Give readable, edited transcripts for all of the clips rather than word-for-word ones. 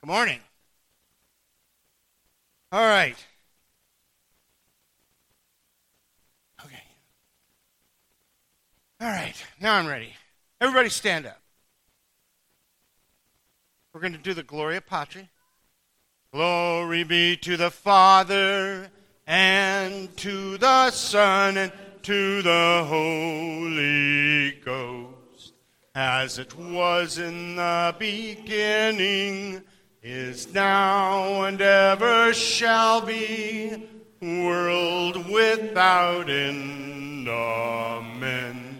Good morning. All right. Okay. All right. Now I'm ready. Everybody stand up. We're going to do the Gloria Patri. Glory be to the Father, and to the Son, and to the Holy Ghost, as it was in the beginning, is now, and ever shall be, world without end. Amen.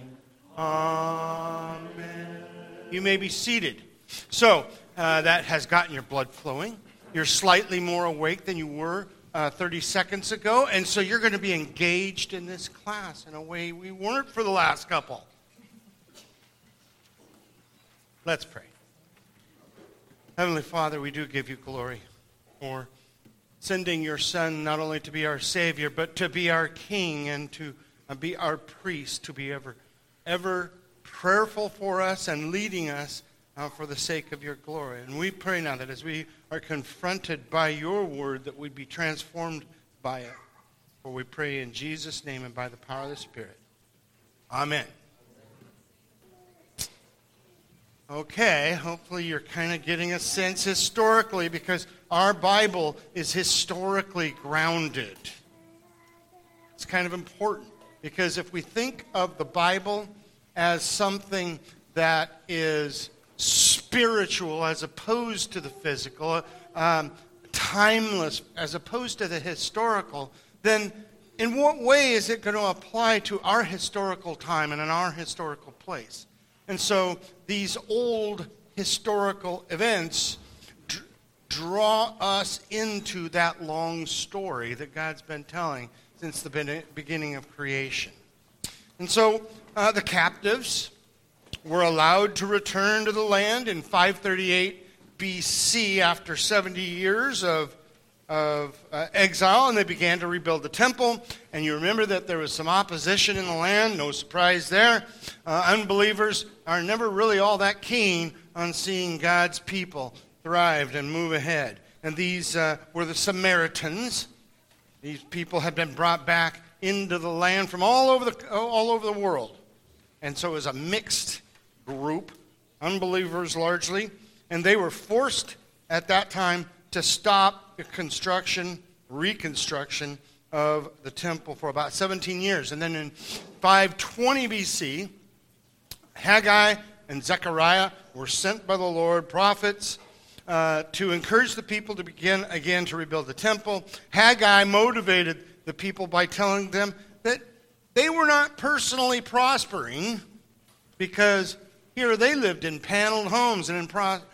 Amen. You may be seated. So, that has gotten your blood flowing. You're slightly more awake than you were 30 seconds ago, and so you're going to be engaged in this class in a way we weren't for the last couple. Let's pray. Heavenly Father, we do give you glory for sending your Son not only to be our Savior, but to be our King and to be our priest, to be ever prayerful for us and leading us for the sake of your glory. And we pray now that as we are confronted by your word, that we'd be transformed by it. For we pray in Jesus' name and by the power of the Spirit. Amen. Okay, hopefully you're kind of getting a sense historically, because our Bible is historically grounded. It's kind of important, because if we think of the Bible as something that is spiritual as opposed to the physical, timeless as opposed to the historical, then in what way is it going to apply to our historical time and in our historical place? And so these old historical events draw us into that long story that God's been telling since the beginning of creation. And so the captives were allowed to return to the land in 538 BC after 70 years of exile, and they began to rebuild the temple. And you remember that there was some opposition in the land, no surprise there. Unbelievers are never really all that keen on seeing God's people thrive and move ahead. And these were the Samaritans. These people had been brought back into the land from all over the world. And so it was a mixed group, unbelievers largely, and they were forced at that time to stop the reconstruction of the temple for about 17 years. And then in 520 BC, Haggai and Zechariah were sent by the Lord, prophets, to encourage the people to begin again to rebuild the temple. Haggai motivated the people by telling them that they were not personally prospering, because here they lived in paneled homes and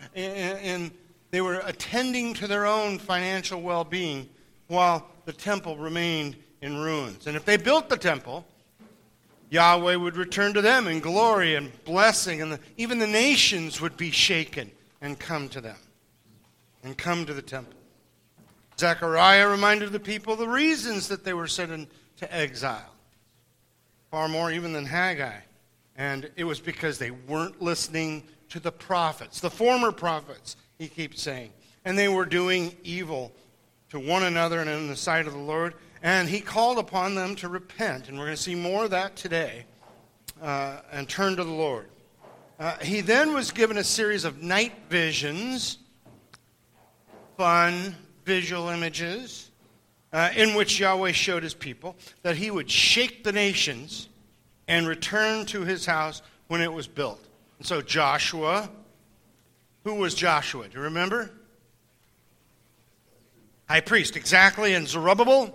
they were attending to their own financial well-being while the temple remained in ruins. And if they built the temple, Yahweh would return to them in glory and blessing, and even the nations would be shaken and come to them and come to the temple. Zechariah reminded the people the reasons that they were sent into exile, far more even than Haggai. And it was because they weren't listening to the prophets, the former prophets, he keeps saying. And they were doing evil to one another and in the sight of the Lord. And he called upon them to repent. And we're going to see more of that today and turn to the Lord. He then was given a series of night visions, fun visual images, in which Yahweh showed his people that he would shake the nations and return to his house when it was built. And so Joshua, who was Joshua? Do you remember? High priest, exactly. And Zerubbabel?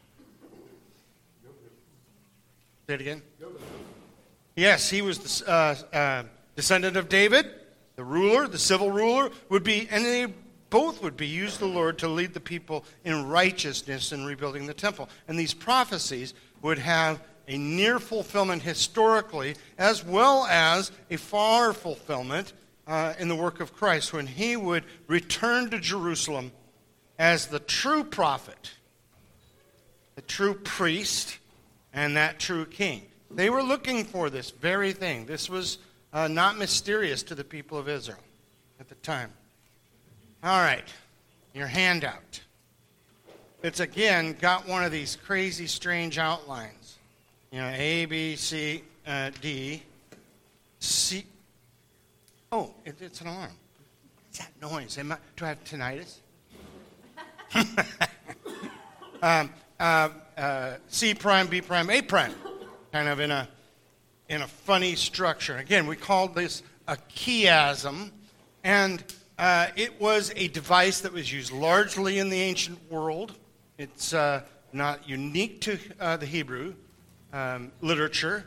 Say it again. Yes, he was the descendant of David, the ruler, the civil ruler, and they both would be used the Lord to lead the people in righteousness in rebuilding the temple. And these prophecies would have a near fulfillment historically, as well as a far fulfillment in the work of Christ, when he would return to Jerusalem as the true prophet, the true priest, and that true king. They were looking for this very thing. This was not mysterious to the people of Israel at the time. All right, your handout. It's again got one of these crazy, strange outlines. A, B, C, D, C. Oh, it's an alarm. What's that noise? Do I have tinnitus? C prime, B prime, A prime, kind of in a funny structure. Again, we called this a chiasm, and it was a device that was used largely in the ancient world. It's not unique to the Hebrew literature,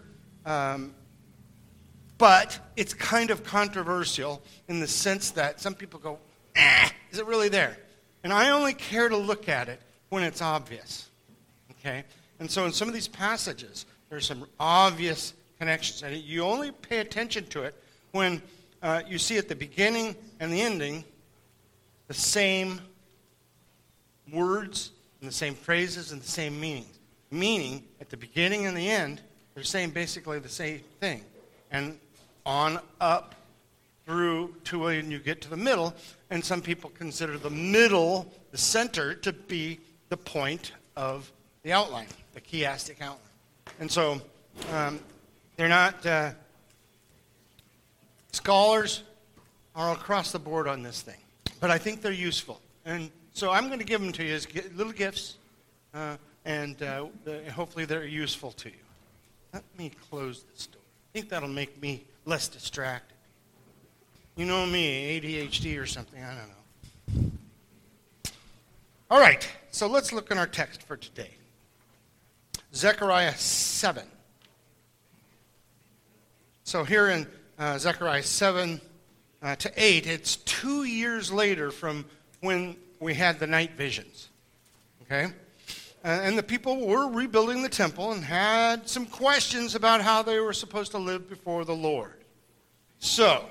but it's kind of controversial in the sense that some people go, is it really there? And I only care to look at it when it's obvious. Okay? And so in some of these passages, there's some obvious connections. And you only pay attention to it when you see at the beginning and the ending the same words and the same phrases and the same meanings. Meaning, at the beginning and the end, they're saying basically the same thing. And on up through to when you get to the middle, and some people consider the middle, the center, to be the point of the outline, the chiastic outline. And so they're not, scholars are across the board on this thing, but I think they're useful. And so I'm going to give them to you as little gifts, and hopefully they're useful to you. Let me close this door. I think that'll make me less distracted. You know me, ADHD or something, I don't know. All right, so let's look in our text for today. Zechariah 7. So here in Zechariah 7 to 8, it's 2 years later from when we had the night visions. Okay? And the people were rebuilding the temple and had some questions about how they were supposed to live before the Lord. So,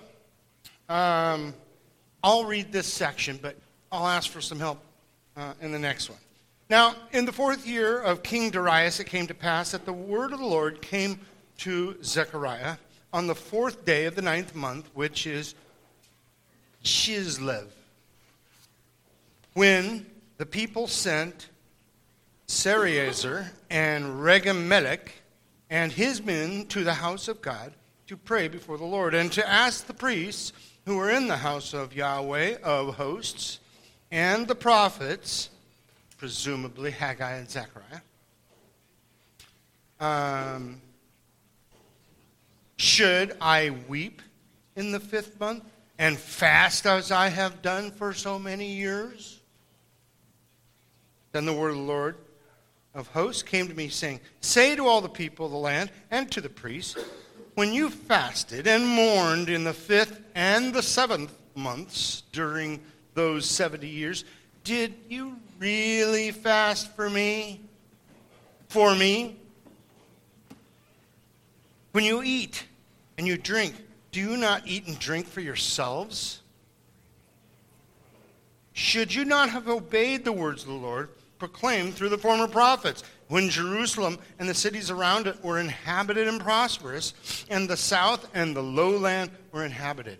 I'll read this section, but I'll ask for some help in the next one. Now, in the 4th year of King Darius, it came to pass that the word of the Lord came to Zechariah on the 4th day of the 9th month, which is Chislev, when the people sent Sareazer and Regem-melech and his men to the house of God to pray before the Lord and to ask the priests who were in the house of Yahweh of hosts and the prophets, presumably Haggai and Zechariah, should I weep in the 5th month and fast as I have done for so many years? Then the word of the Lord of hosts came to me, saying, say to all the people of the land and to the priests, when you fasted and mourned in the 5th and the 7th months during those 70 years, did you really fast for me? For me? When you eat and you drink, do you not eat and drink for yourselves? Should you not have obeyed the words of the Lord, proclaimed through the former prophets, when Jerusalem and the cities around it were inhabited and prosperous, and the south and the lowland were inhabited?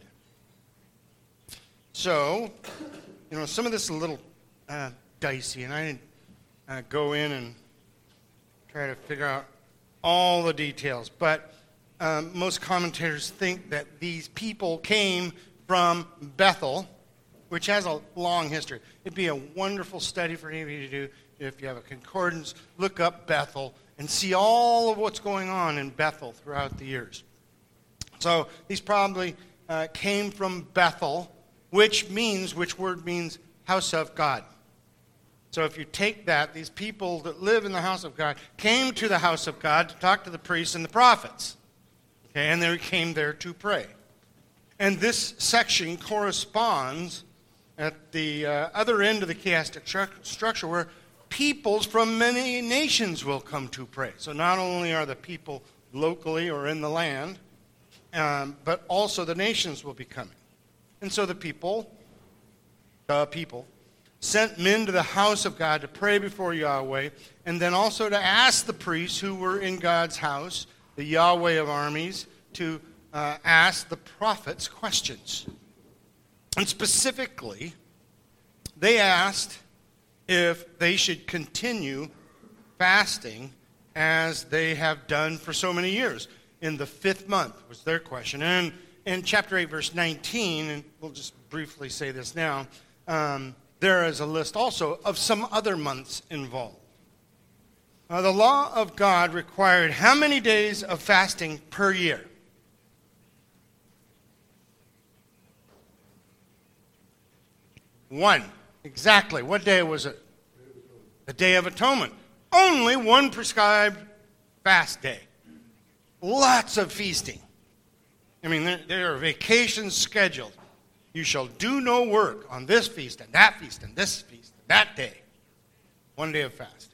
So, some of this is a little dicey, and I didn't go in and try to figure out all the details, but most commentators think that these people came from Bethel, which has a long history. It'd be a wonderful study for any of you to do if you have a concordance. Look up Bethel and see all of what's going on in Bethel throughout the years. So these probably came from Bethel, which word means house of God. So if you take that, these people that live in the house of God came to the house of God to talk to the priests and the prophets. Okay, and they came there to pray. And this section corresponds at the other end of the chiastic structure where peoples from many nations will come to pray. So not only are the people locally or in the land, but also the nations will be coming. And so the people sent men to the house of God to pray before Yahweh, and then also to ask the priests who were in God's house, the Yahweh of armies, to ask the prophets questions. And specifically, they asked if they should continue fasting as they have done for so many years. In the 5th month was their question. And in chapter 8, verse 19, and we'll just briefly say this now, there is a list also of some other months involved. The law of God required how many days of fasting per year? 1. Exactly. What day was it? The Day of Atonement. Only one prescribed fast day. Lots of feasting. I mean, there are vacations scheduled. You shall do no work on this feast and that feast and this feast and that day. 1 day of fasting.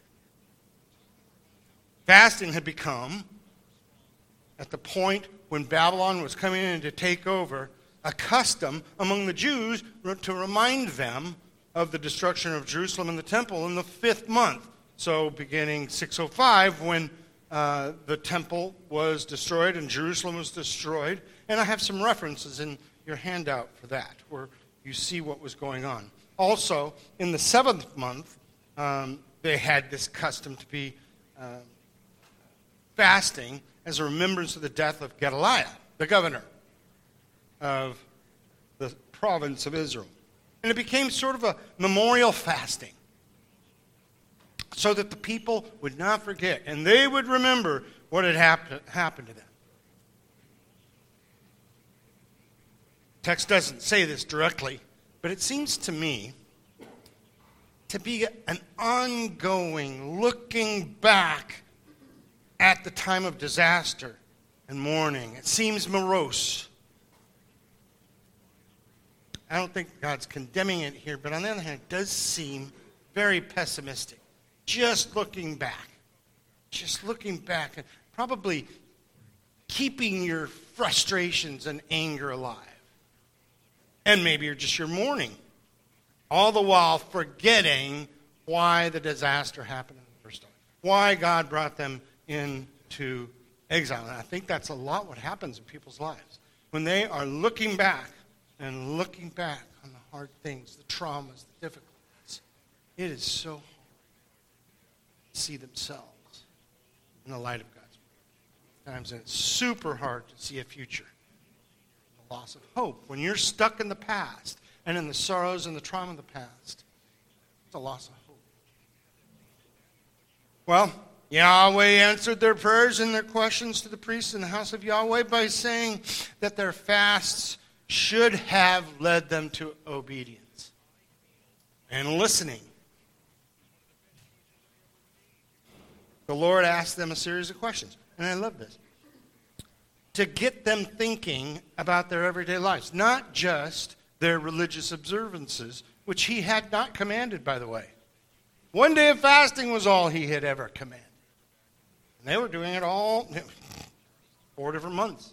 Fasting had become, at the point when Babylon was coming in to take over, a custom among the Jews to remind them of the destruction of Jerusalem and the temple in the 5th month. So beginning 605, when the temple was destroyed and Jerusalem was destroyed. And I have some references in your handout for that, where you see what was going on. Also, in the 7th month, they had this custom to be fasting as a remembrance of the death of Gedaliah, the governor of the province of Israel. And it became sort of a memorial fasting so that the people would not forget and they would remember what had happened to them. Text doesn't say this directly, but it seems to me to be an ongoing looking back at the time of disaster and mourning. It seems morose. I don't think God's condemning it here, but on the other hand, it does seem very pessimistic. Just looking back and probably keeping your frustrations and anger alive. And maybe you're just your mourning, all the while forgetting why the disaster happened in the first place, why God brought them into exile. And I think that's a lot what happens in people's lives. When they are looking back and looking back on the hard things, the traumas, the difficulties, it is so hard to see themselves in the light of God's word. Times it's super hard to see a future. The loss of hope. When you're stuck in the past and in the sorrows and the trauma of the past, it's a loss of hope. Well, Yahweh answered their prayers and their questions to the priests in the house of Yahweh by saying that their fasts should have led them to obedience and listening. The Lord asked them a series of questions, and I love this, to get them thinking about their everyday lives, not just their religious observances, which he had not commanded, by the way. 1 day of fasting was all he had ever commanded. And they were doing it all 4 different months.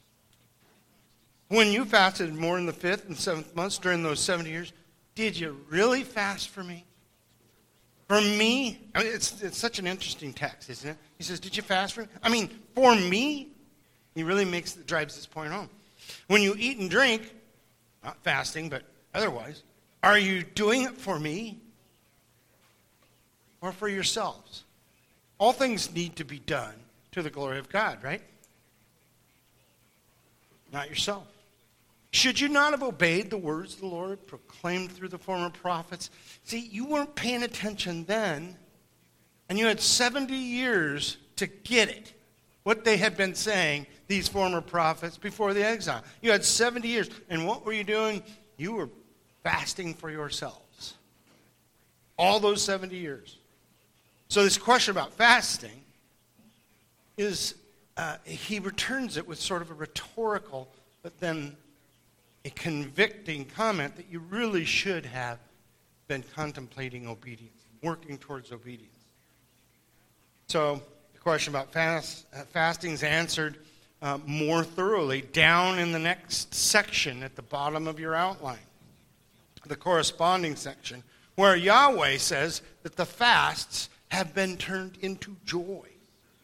When you fasted more in the 5th and 7th months during those 70 years, did you really fast for me? For me? I mean, it's such an interesting text, isn't it? He says, did you fast for me? I mean, for me? He really drives this point home. When you eat and drink, not fasting, but otherwise, are you doing it for me or for yourselves? All things need to be done to the glory of God, right? Not yourself. Should you not have obeyed the words of the Lord proclaimed through the former prophets? See, you weren't paying attention then, and you had 70 years to get it, what they had been saying, these former prophets, before the exile. You had 70 years, and what were you doing? You were fasting for yourselves. All those 70 years. So this question about fasting is, he returns it with sort of a rhetorical, but then a convicting comment that you really should have been contemplating obedience, working towards obedience. So the question about fasting is answered more thoroughly down in the next section at the bottom of your outline, the corresponding section, where Yahweh says that the fasts have been turned into joy.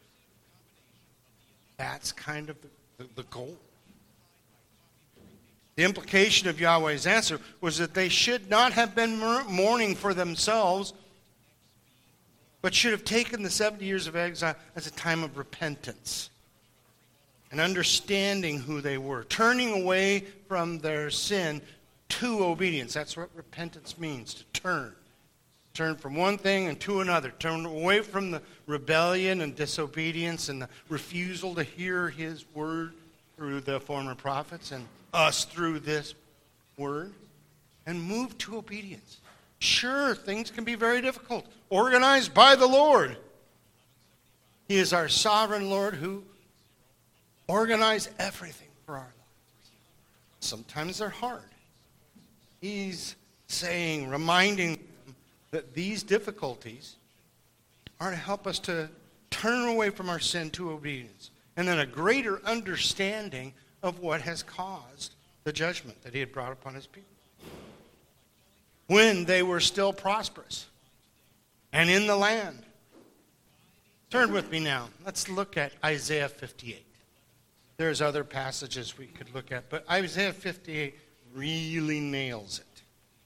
That's kind of the goal. The implication of Yahweh's answer was that they should not have been mourning for themselves, but should have taken the 70 years of exile as a time of repentance and understanding who they were, turning away from their sin to obedience. That's what repentance means, to turn. Turn from one thing and to another. Turn away from the rebellion and disobedience and the refusal to hear his word through the former prophets and us through this word, and move to obedience. Sure, things can be very difficult. Organized by the Lord. He is our sovereign Lord who organized everything for our lives. Sometimes they're hard. He's saying, reminding them that these difficulties are to help us to turn away from our sin to obedience. And then a greater understanding of what has caused the judgment that he had brought upon his people. When they were still prosperous and in the land. Turn with me now. Let's look at Isaiah 58. There's other passages we could look at, but Isaiah 58 really nails it.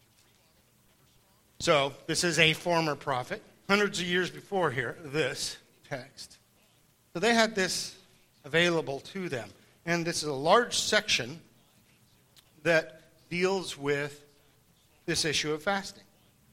So, this is a former prophet, hundreds of years before here, this text. So they had this available to them. And this is a large section that deals with this issue of fasting.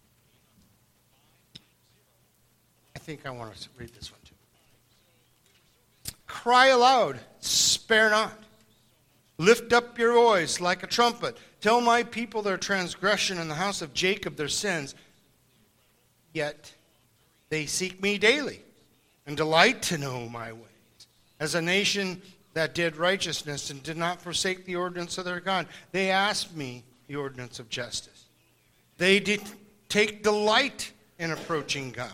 I think I want to read this one too. Cry aloud, spare not. Lift up your voice like a trumpet. Tell my people their transgression and the house of Jacob their sins. Yet they seek me daily and delight to know my ways. As a nation that did righteousness and did not forsake the ordinance of their God, they asked me the ordinance of justice. They did take delight in approaching God.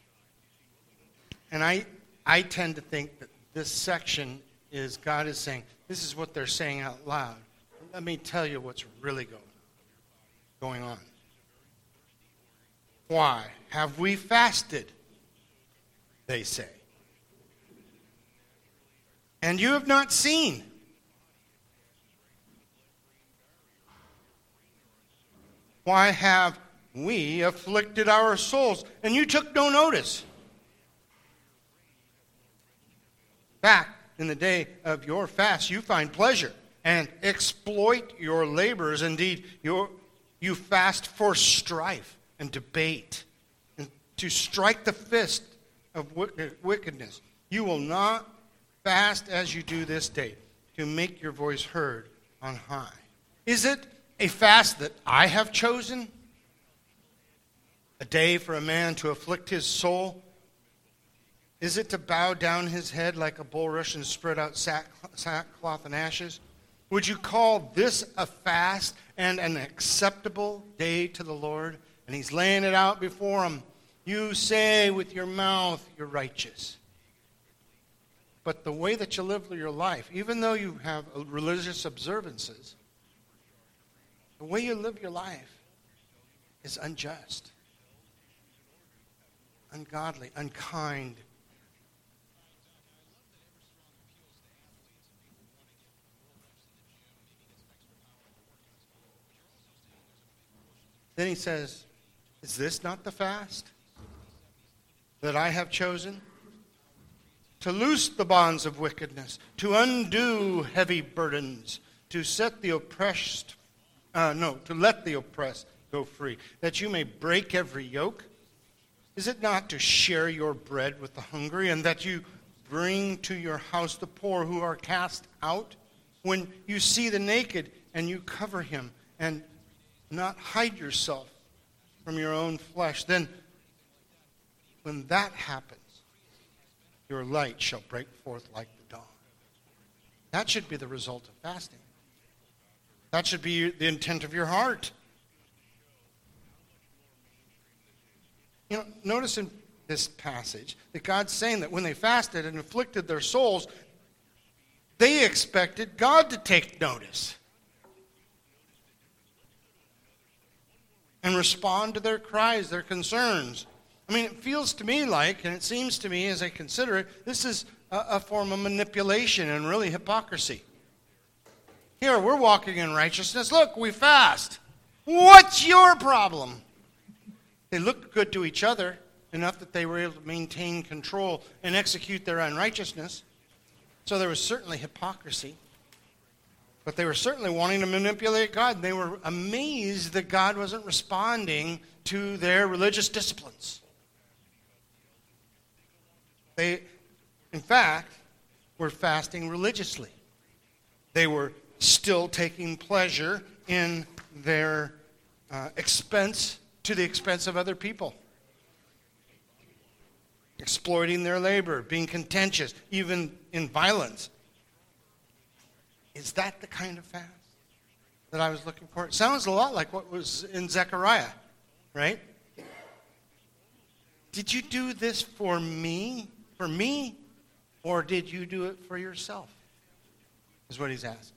And I tend to think that this section is God is saying, this is what they're saying out loud. Let me tell you what's really going on. Why have we fasted? They say. And you have not seen. Why have we afflicted our souls? And you took no notice. Back in the day of your fast, you find pleasure and exploit your labors. Indeed, you fast for strife and debate and to strike the fist of wickedness. You will not fast as you do this day to make your voice heard on high. Is it a fast that I have chosen? A day for a man to afflict his soul? Is it to bow down his head like a bulrush and spread out sackcloth and ashes? Would you call this a fast and an acceptable day to the Lord? And he's laying it out before him. You say with your mouth you're righteous. But the way that you live your life, even though you have religious observances, the way you live your life is unjust, ungodly, unkind. Then he says, is this not the fast that I have chosen? To loose the bonds of wickedness, to undo heavy burdens, to set the oppressed, to let the oppressed go free, that you may break every yoke. Is it not to share your bread with the hungry, and that you bring to your house the poor who are cast out? When you see the naked and you cover him, and not hide yourself from your own flesh, then when that happens, your light shall break forth like the dawn. That should be the result of fasting. That should be the intent of your heart. You know, notice in this passage that God's saying that when they fasted and afflicted their souls, they expected God to take notice and respond to their cries, their concerns. I mean, it feels to me like, and it seems to me as I consider it, this is a form of manipulation and really hypocrisy. Here, we're walking in righteousness. Look, we fast. What's your problem? They looked good to each other, enough that they were able to maintain control and execute their unrighteousness. So there was certainly hypocrisy. But they were certainly wanting to manipulate God. And they were amazed that God wasn't responding to their religious disciplines. They, in fact, were fasting religiously. They were still taking pleasure in their expense to the expense of other people. Exploiting their labor, being contentious, even in violence. Is that the kind of fast that I was looking for? It sounds a lot like what was in Zechariah, right? Did you do this for me? For me? Or did you do it for yourself? Is what he's asking.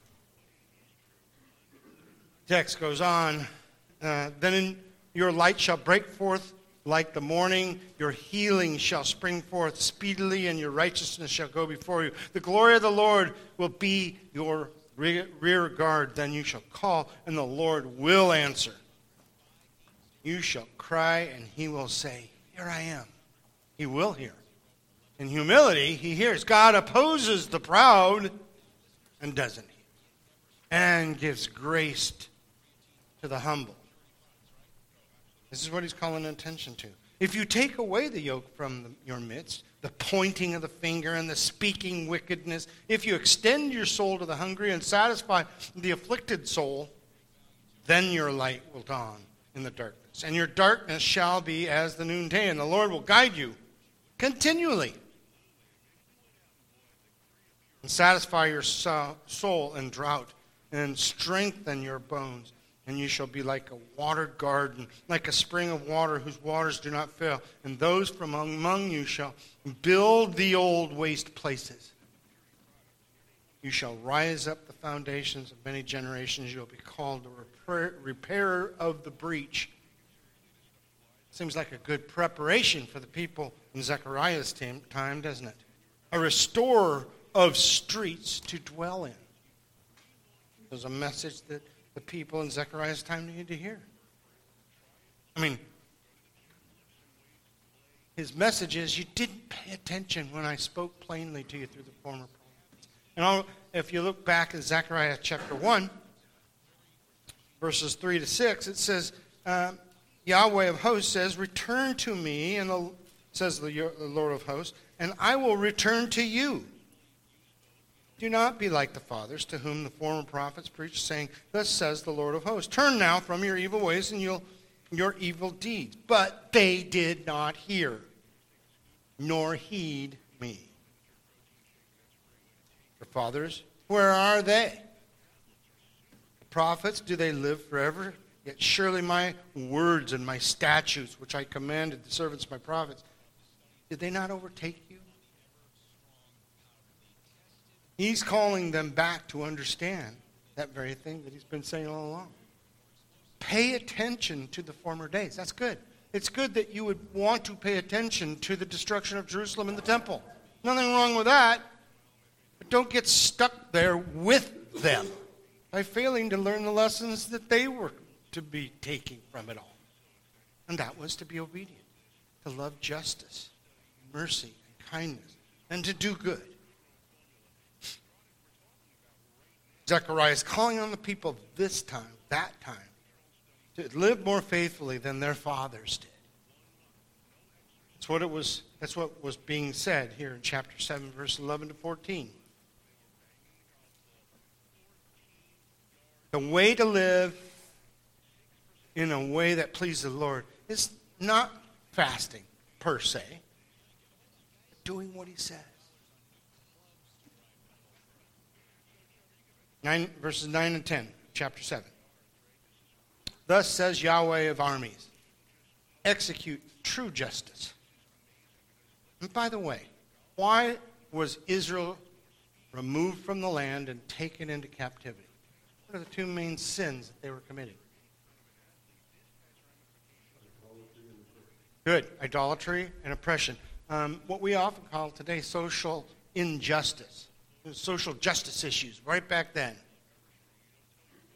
Text goes on. Then your light shall break forth like the morning. Your healing shall spring forth speedily, and your righteousness shall go before you. The glory of the Lord will be your rear guard. Then you shall call, and the Lord will answer. You shall cry, and he will say, here I am. He will hear. In humility, he hears. God opposes the proud, and doesn't he? And gives grace to the humble. This is what he's calling attention to. If you take away the yoke from your midst, the pointing of the finger and the speaking wickedness, if you extend your soul to the hungry and satisfy the afflicted soul, then your light will dawn in the darkness. And your darkness shall be as the noonday, and the Lord will guide you continually. And satisfy your soul in drought, and strengthen your bones. And you shall be like a watered garden, like a spring of water whose waters do not fail. And those from among you shall build the old waste places. You shall rise up the foundations of many generations. You will be called the repairer of the breach. Seems like a good preparation for the people in Zechariah's time, doesn't it? A restorer of streets to dwell in. There's a message that the people in Zechariah's time needed to hear. I mean, his message is, you didn't pay attention when I spoke plainly to you through the former prophets. And if you look back at Zechariah chapter 1, verses 3 to 6, it says, Yahweh of hosts says, return to me, and says the Lord of hosts, and I will return to you. Do not be like the fathers to whom the former prophets preached, saying, thus says the Lord of hosts, turn now from your evil ways and your evil deeds. But they did not hear, nor heed me. The fathers, where are they? The prophets, do they live forever? Yet surely my words and my statutes, which I commanded the servants of my prophets, did they not overtake you? He's calling them back to understand that very thing that he's been saying all along. Pay attention to the former days. That's good. It's good that you would want to pay attention to the destruction of Jerusalem and the temple. Nothing wrong with that. But don't get stuck there with them by failing to learn the lessons that they were to be taking from it all. And that was to be obedient, to love justice, mercy, and kindness, and to do good. Zechariah is calling on the people of this time, that time, to live more faithfully than their fathers did. That's what was being said here in chapter 7, verse 11 to 14. The way to live in a way that pleases the Lord is not fasting per se, but doing what he says. Verses 9 and 10, chapter 7. Thus says Yahweh of armies, execute true justice. And by the way, why was Israel removed from the land and taken into captivity? What are the two main sins that they were committing? Good. Idolatry and oppression. What we often call today social injustice. Social justice issues right back then.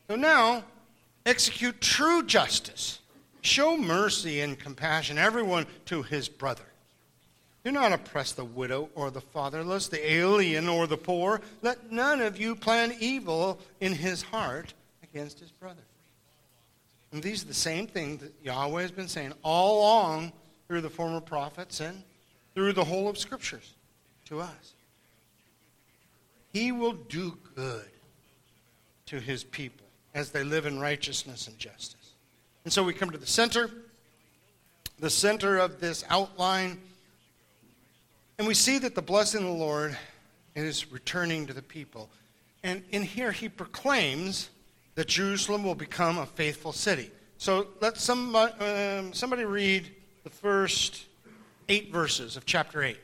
So now, execute true justice. Show mercy and compassion, everyone to his brother. Do not oppress the widow or the fatherless, the alien or the poor. Let none of you plan evil in his heart against his brother. And these are the same things that Yahweh has been saying all along through the former prophets and through the whole of Scriptures to us. He will do good to his people as they live in righteousness and justice. And so we come to the center of this outline. And we see that the blessing of the Lord is returning to the people. And in here he proclaims that Jerusalem will become a faithful city. So let somebody read the first 8 verses of chapter 8.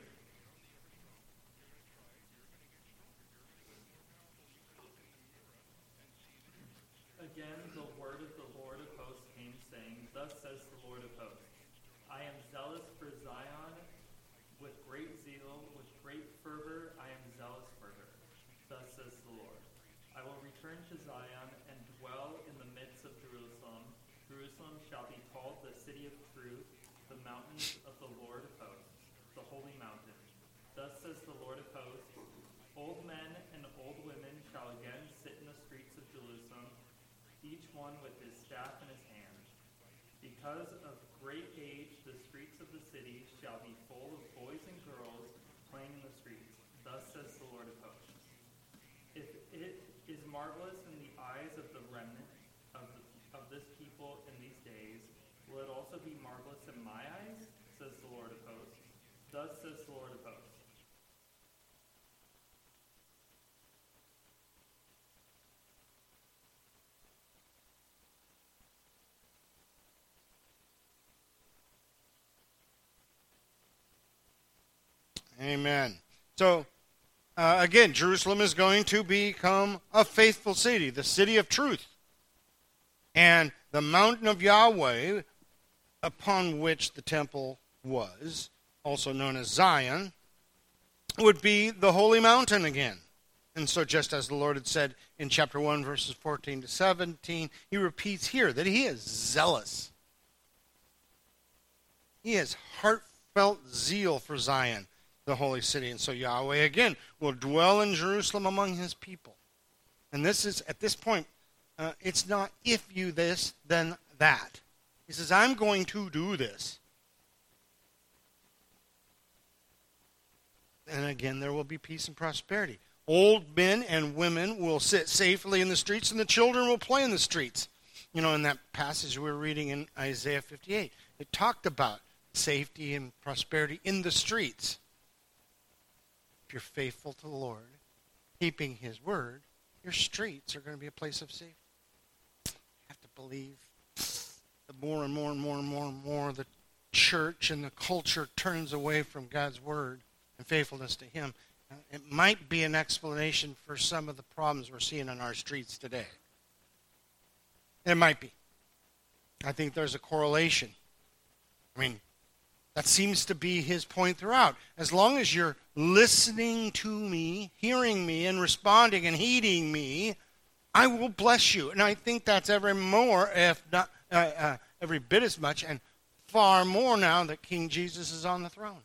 Again, the word of the Lord of hosts came, saying, Thus says the Lord of hosts, I am zealous for Zion with great zeal, with great fervor I am zealous for her. Thus says the Lord. I will return to Zion and dwell in the midst of Jerusalem. Jerusalem shall be called the city of truth, the mountains of the Lord of hosts, the holy mountain. Thus says the Lord of hosts, old men and old women shall again sit in the streets of Jerusalem, each one with his staff in his hand. Because of great age, the streets of the city shall be full of boys and girls playing in the streets. Thus says the Lord of hosts. If it is marvelous in the eyes of the remnant of this people in these days, will it also be marvelous in my eyes? Says the Lord of hosts. Thus says the Lord of hosts. Amen. So, again, Jerusalem is going to become a faithful city, the city of truth. And the mountain of Yahweh, upon which the temple was, also known as Zion, would be the holy mountain again. And so just as the Lord had said in chapter 1, verses 14 to 17, he repeats here that he is zealous. He has heartfelt zeal for Zion, the holy city. And so Yahweh again will dwell in Jerusalem among his people. And this is, at this point, it's not if you this, then that. He says, I'm going to do this. And again, there will be peace and prosperity. Old men and women will sit safely in the streets, and the children will play in the streets. You know, in that passage we were reading in Isaiah 58, it talked about safety and prosperity in the streets. If you're faithful to the Lord, keeping his word, your streets are going to be a place of safety. You have to believe that more and more and more and more and more the church and the culture turns away from God's word and faithfulness to him. It might be an explanation for some of the problems we're seeing in our streets today. It might be. I think there's a correlation. I mean, that seems to be his point throughout. As long as you're listening to me, hearing me, and responding and heeding me, I will bless you. And I think that's every bit as much, and far more now that King Jesus is on the throne.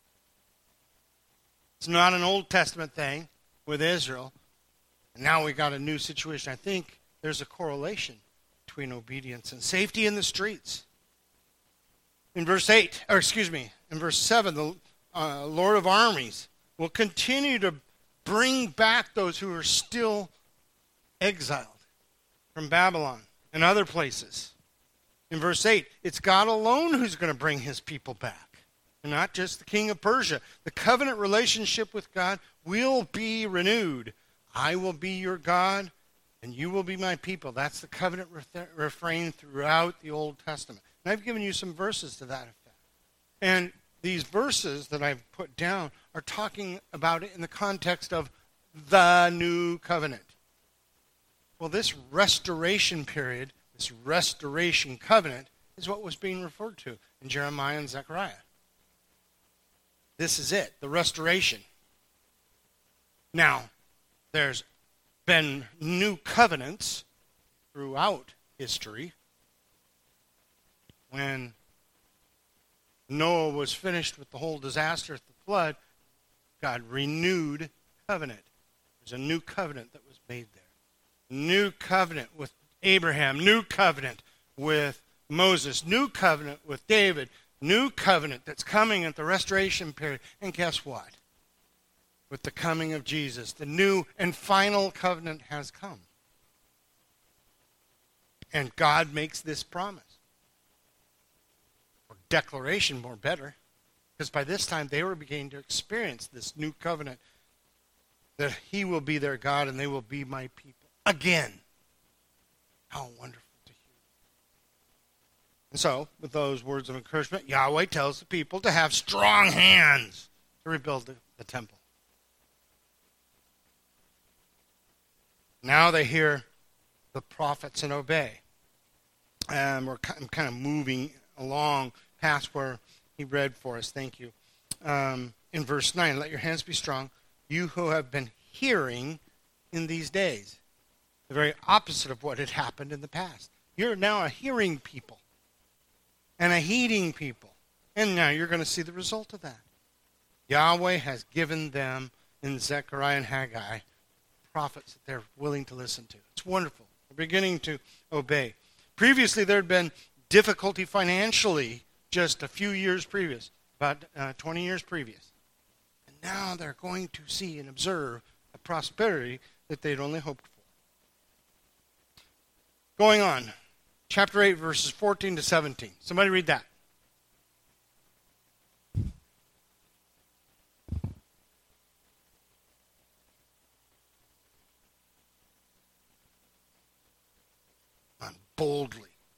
It's not an Old Testament thing with Israel. And now we got a new situation. I think there's a correlation between obedience and safety in the streets. In verse 7, the Lord of armies will continue to bring back those who are still exiled from Babylon and other places. In verse 8, it's God alone who's going to bring his people back, and not just the king of Persia. The covenant relationship with God will be renewed. I will be your God, and you will be my people. That's the covenant refrain throughout the Old Testament. And I've given you some verses to that effect. And these verses that I've put down are talking about it in the context of the new covenant. Well, this restoration period, this restoration covenant, is what was being referred to in Jeremiah and Zechariah. This is it, the restoration. Now, there's been new covenants throughout history. When Noah was finished with the whole disaster at the flood, God renewed covenant. There's a new covenant that was made there. New covenant with Abraham, new covenant with Moses, new covenant with David, new covenant that's coming at the restoration period. And guess what? With the coming of Jesus, the new and final covenant has come. And God makes this promise. Or declaration, more better. Because by this time they were beginning to experience this new covenant, that he will be their God and they will be my people. Again. How wonderful to hear. And so, with those words of encouragement, Yahweh tells the people to have strong hands to rebuild the temple. Now they hear the prophets and obey. And I'm kind of moving along past where he read for us. Thank you. In verse 9, let your hands be strong, you who have been hearing in these days. The very opposite of what had happened in the past. You're now a hearing people and a heeding people. And now you're going to see the result of that. Yahweh has given them, in Zechariah and Haggai, prophets that they're willing to listen to. It's wonderful. They're beginning to obey. Previously, there had been difficulty financially just a few years previous, about 20 years previous. And now they're going to see and observe a prosperity that they'd only hoped for. Going on, chapter 8, verses 14 to 17. Somebody read that. On boldly.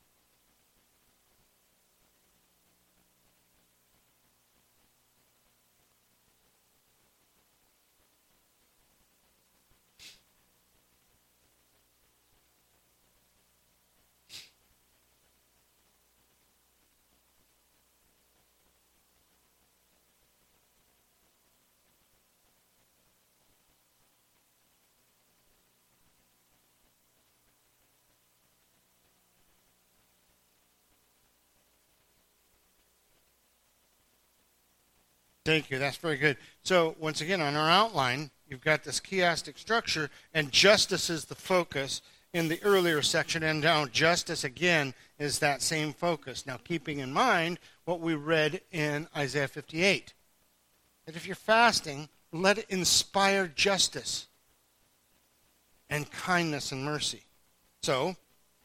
Thank you. That's very good. So, once again, on our outline, you've got this chiastic structure, and justice is the focus in the earlier section, and now justice, again, is that same focus. Now, keeping in mind what we read in Isaiah 58, that if you're fasting, let it inspire justice and kindness and mercy. So,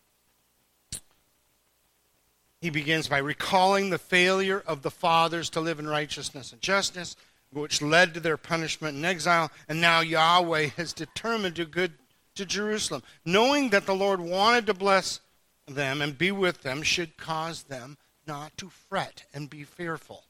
he begins by recalling the failure of the fathers to live in righteousness and justice, which led to their punishment and exile. And now Yahweh has determined to do good to Jerusalem, knowing that the Lord wanted to bless them and be with them, should cause them not to fret and be fearful.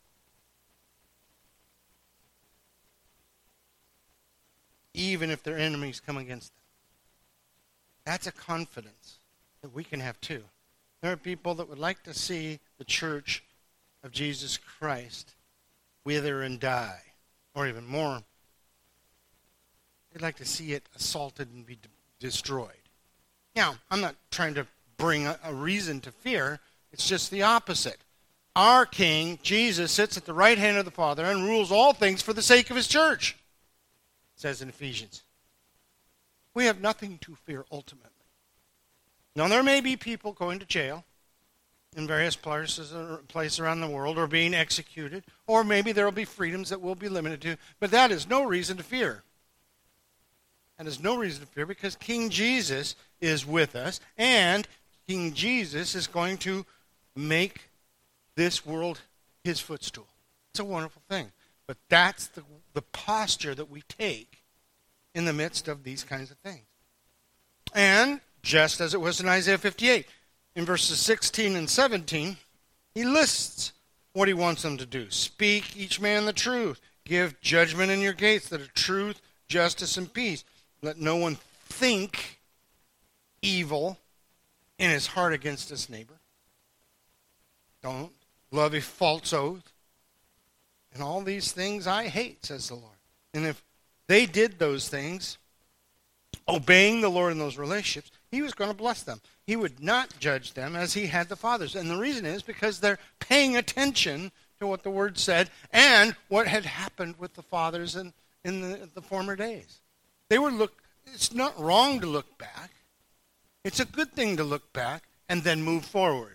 Even if their enemies come against them. That's a confidence that we can have too. There are people that would like to see the church of Jesus Christ wither and die, or even more, they'd like to see it assaulted and be destroyed. Now, I'm not trying to bring a reason to fear. It's just the opposite. Our King, Jesus, sits at the right hand of the Father and rules all things for the sake of his church, it says in Ephesians. We have nothing to fear ultimately. Now, there may be people going to jail in various places around the world, or being executed, or maybe there will be freedoms that will be limited to, but that is no reason to fear. That is no reason to fear, because King Jesus is with us, and King Jesus is going to make this world his footstool. It's a wonderful thing. But that's the posture that we take in the midst of these kinds of things. And just as it was in Isaiah 58, in verses 16 and 17, he lists what he wants them to do. Speak each man the truth. Give judgment in your gates that are truth, justice, and peace. Let no one think evil in his heart against his neighbor. Don't love a false oath. And all these things I hate, says the Lord. And if they did those things, obeying the Lord in those relationships, he was going to bless them. He would not judge them as he had the fathers. And the reason is because they're paying attention to what the word said and what had happened with the fathers in the former days. It's not wrong to look back. It's a good thing to look back and then move forward.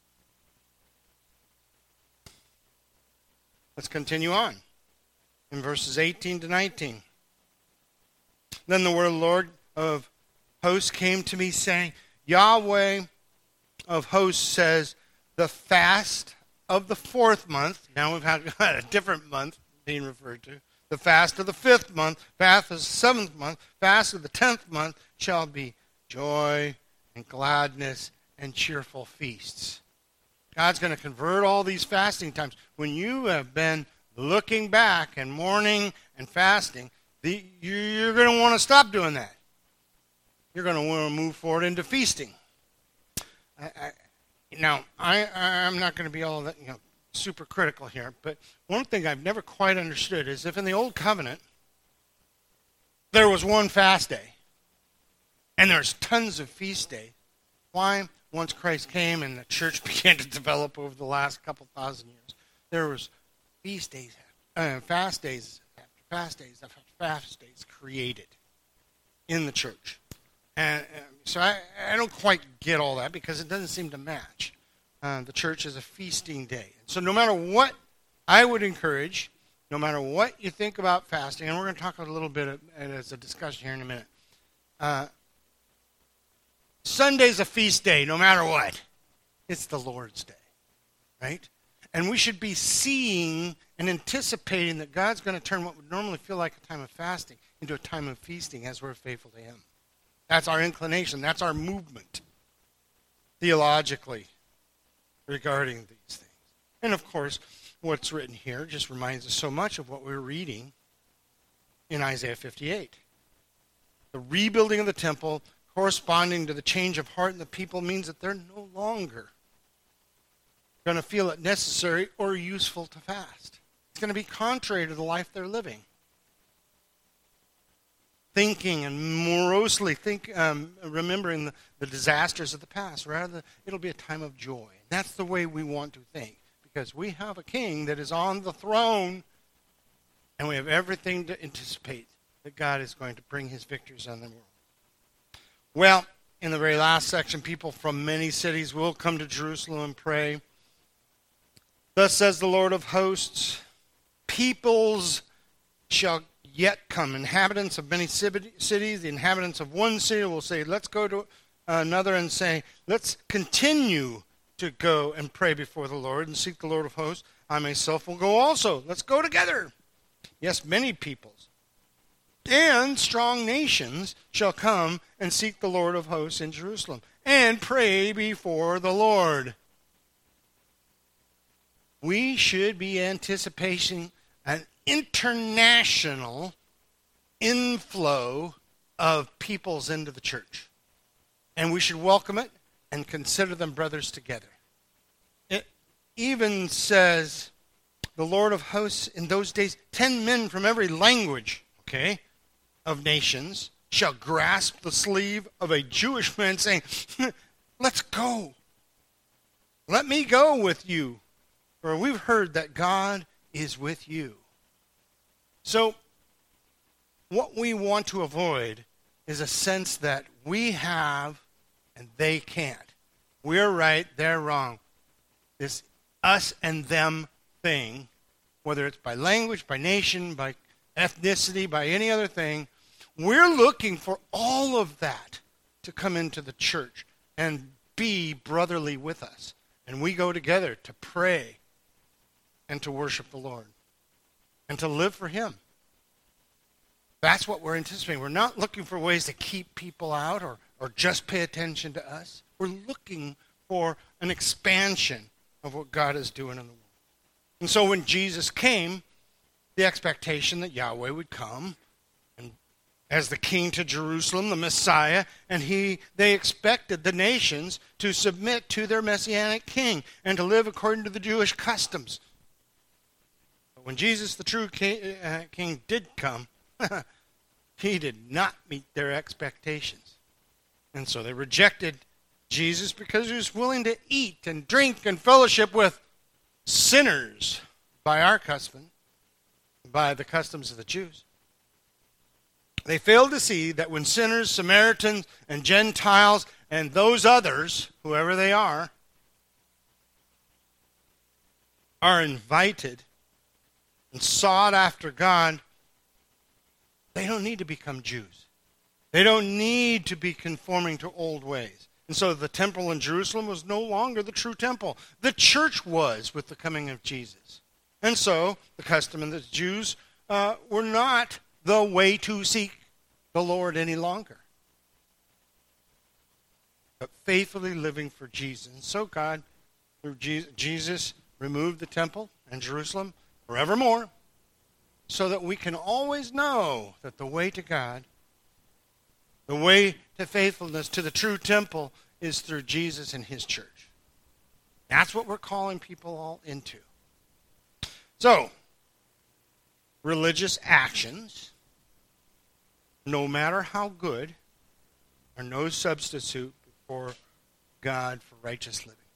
Let's continue on in verses 18 to 19. Then the word of the Lord of hosts came to me, saying, Yahweh of hosts says, the fast of the 4th month, now we've had a different month being referred to, the fast of the 5th month, fast of the 7th month, fast of the 10th month shall be joy and gladness and cheerful feasts. God's going to convert all these fasting times. When you have been looking back and mourning and fasting, you're going to want to stop doing that. You're going to want to move forward into feasting. I'm not going to be all that super critical here, but one thing I've never quite understood is if in the Old Covenant there was one fast day and there's tons of feast days, why, once Christ came and the church began to develop over the last couple thousand years, there was feast days, fast days after fast days after fast days created in the church. And so I don't quite get all that because it doesn't seem to match. The church is a feasting day. So no matter what, I would encourage, no matter what you think about fasting, and we're going to talk a little bit as a discussion here in a minute. Sunday's a feast day, no matter what. It's the Lord's day, right? And we should be seeing and anticipating that God's going to turn what would normally feel like a time of fasting into a time of feasting as we're faithful to Him. That's our inclination. That's our movement, theologically, regarding these things. And of course, what's written here just reminds us so much of what we're reading in Isaiah 58. The rebuilding of the temple corresponding to the change of heart in the people means that they're no longer going to feel it necessary or useful to fast. It's going to be contrary to the life they're living. Thinking and morosely remembering the disasters of the past. Rather, it'll be a time of joy. That's the way we want to think. Because we have a king that is on the throne, and we have everything to anticipate that God is going to bring his victories on the world. Well, in the very last section, people from many cities will come to Jerusalem and pray. Thus says the Lord of hosts, peoples shall yet come. Inhabitants of many cities, the inhabitants of one city will say, let's go to another and say, let's continue to go and pray before the Lord and seek the Lord of hosts. I myself will go also. Let's go together. Yes, many peoples and strong nations shall come and seek the Lord of hosts in Jerusalem and pray before the Lord. We should be anticipating an international inflow of peoples into the church. And we should welcome it and consider them brothers together. It even says, the Lord of hosts in those days, 10 men from every language, of nations shall grasp the sleeve of a Jewish man saying, let's go. Let me go with you. For we've heard that God is with you. So, what we want to avoid is a sense that we have and they can't. We're right, they're wrong. This us and them thing, whether it's by language, by nation, by ethnicity, by any other thing, we're looking for all of that to come into the church and be brotherly with us. And we go together to pray and to worship the Lord and to live for Him. That's what we're anticipating. We're not looking for ways to keep people out or just pay attention to us. We're looking for an expansion of what God is doing in the world. And so when Jesus came, the expectation that Yahweh would come and as the king to Jerusalem, the Messiah, and they expected the nations to submit to their messianic king and to live according to the Jewish customs. But when Jesus, the true king, did come, he did not meet their expectations. And so they rejected Jesus because he was willing to eat and drink and fellowship with sinners by our custom, by the customs of the Jews. They failed to see that when sinners, Samaritans, and Gentiles, and those others, whoever they are invited and sought after God, they don't need to become Jews. They don't need to be conforming to old ways. And so the temple in Jerusalem was no longer the true temple. The church was with the coming of Jesus. And so the custom of the Jews were not the way to seek the Lord any longer, but faithfully living for Jesus. And so God, through Jesus, removed the temple and Jerusalem forevermore, so that we can always know that the way to God, the way to faithfulness, to the true temple, is through Jesus and his church. That's what we're calling people all into. So, religious actions, no matter how good, are no substitute before God for righteous living.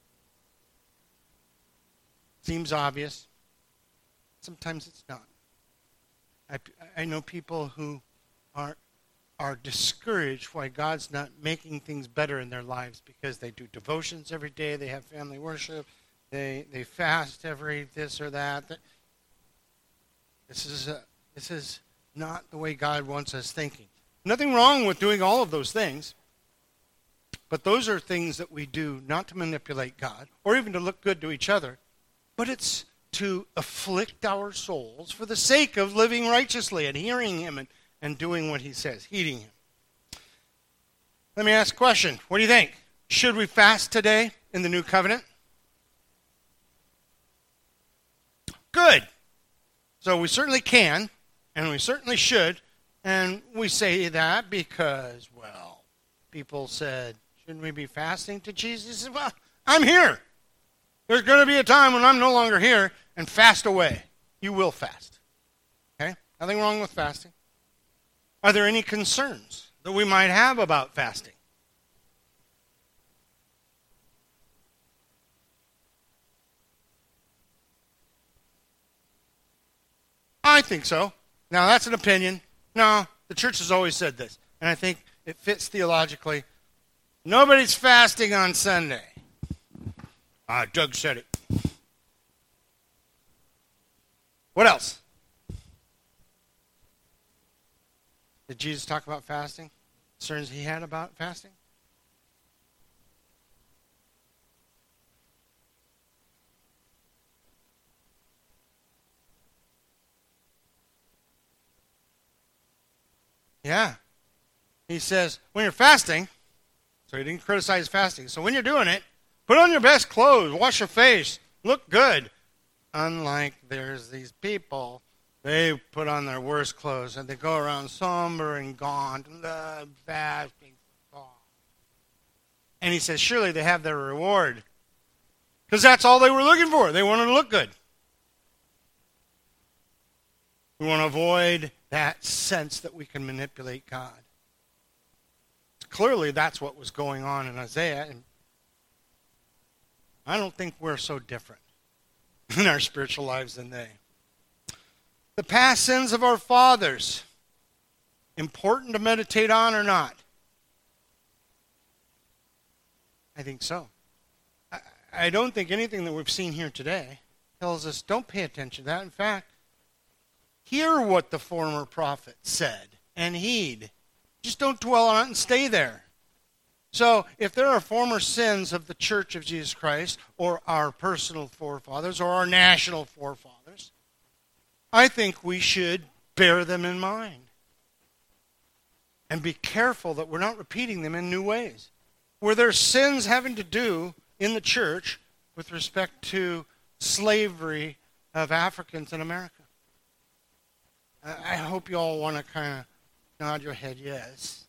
Seems obvious. Sometimes it's not. I know people who are discouraged why God's not making things better in their lives because they do devotions every day, they have family worship, they fast every this or that. This is not the way God wants us thinking. Nothing wrong with doing all of those things, but those are things that we do not to manipulate God or even to look good to each other, but it's to afflict our souls for the sake of living righteously and hearing him and doing what he says, heeding him. Let me ask a question. What do you think? Should we fast today in the new covenant? Good. So we certainly can, and we certainly should, and we say that because, well, people said, shouldn't we be fasting to Jesus? Well, I'm here. There's going to be a time when I'm no longer here, and fast away. You will fast. Okay? Nothing wrong with fasting. Are there any concerns that we might have about fasting? I think so. Now, that's an opinion. No, the church has always said this, and I think it fits theologically. Nobody's fasting on Sunday. Doug said it. What else? Did Jesus talk about fasting? Concerns he had about fasting? Yeah. He says, when you're fasting, so he didn't criticize fasting. So when you're doing it, put on your best clothes, wash your face, look good. Unlike there's these people, they put on their worst clothes and they go around somber and gaunt, fasting for God. And he says, surely they have their reward. Because that's all they were looking for. They wanted to look good. We want to avoid that sense that we can manipulate God. Clearly, that's what was going on in Isaiah. And I don't think we're so different in our spiritual lives than they. The past sins of our fathers, important to meditate on or not? I think so. I don't think anything that we've seen here today tells us don't pay attention to that. In fact, hear what the former prophet said and heed. Just don't dwell on it and stay there. So if there are former sins of the Church of Jesus Christ or our personal forefathers or our national forefathers, I think we should bear them in mind and be careful that we're not repeating them in new ways. Were there sins having to do in the church with respect to slavery of Africans in America? I hope you all want to kind of nod your head yes.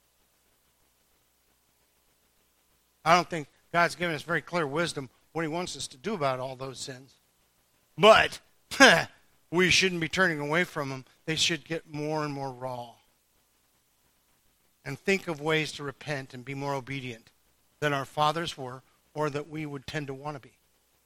I don't think God's given us very clear wisdom what he wants us to do about all those sins. But we shouldn't be turning away from them. They should get more and more raw. and think of ways to repent and be more obedient than our fathers were or that we would tend to want to be.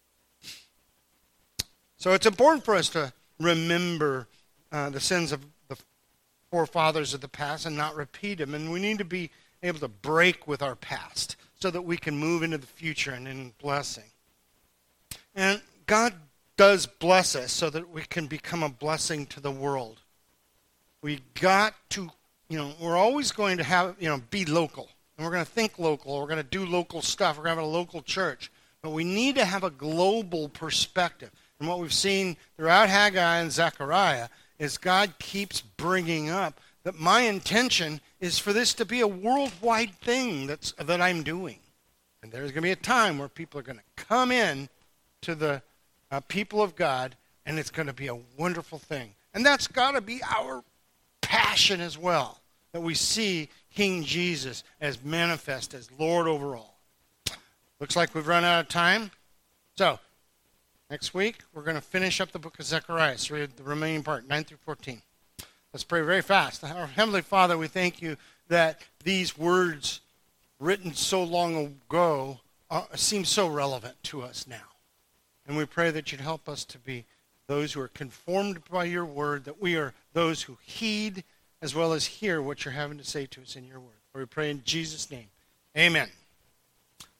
So it's important for us to remember the sins of the forefathers of the past and not repeat them. And we need to be able to break with our past so that we can move into the future and in blessing. And God does bless us so that we can become a blessing to the world. We got to, we're always going to have, be local. And we're going to think local. We're going to do local stuff. We're going to have a local church. But we need to have a global perspective. And what we've seen throughout Haggai and Zechariah is God keeps bringing up that my intention is for this to be a worldwide thing that I'm doing. And there's going to be a time where people are going to come in to the people of God, and it's going to be a wonderful thing. And that's got to be our passion as well, that we see King Jesus as manifest as Lord over all. Looks like we've run out of time. So, next week, we're going to finish up the book of Zechariah. So read the remaining part, 9 through 14. Let's pray very fast. Our Heavenly Father, we thank you that these words written so long ago seem so relevant to us now. And we pray that you'd help us to be those who are conformed by your word, that we are those who heed as well as hear what you're having to say to us in your word. We pray in Jesus' name. Amen.